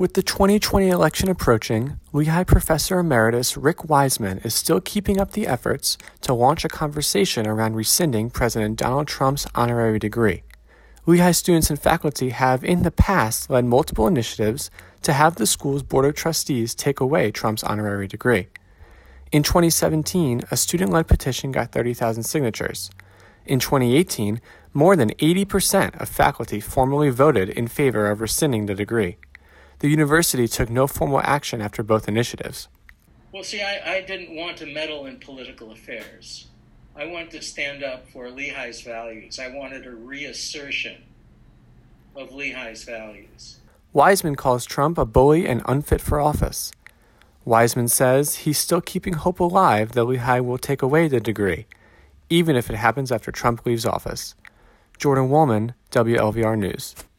With the 2020 election approaching, Lehigh Professor Emeritus Rick Wiseman is still keeping up the efforts to launch a conversation around rescinding President Donald Trump's honorary degree. Lehigh students and faculty have in the past led multiple initiatives to have the school's Board of Trustees take away Trump's honorary degree. In 2017, a student-led petition got 30,000 signatures. In 2018, more than 80% of faculty formally voted in favor of rescinding the degree. The university took no formal action after both initiatives. Well, see, I didn't want to meddle in political affairs. I wanted to stand up for Lehigh's values. I wanted a reassertion of Lehigh's values. Wiseman calls Trump a bully and unfit for office. Wiseman says he's still keeping hope alive that Lehigh will take away the degree, even if it happens after Trump leaves office. Jordan Woolman, WLVR News.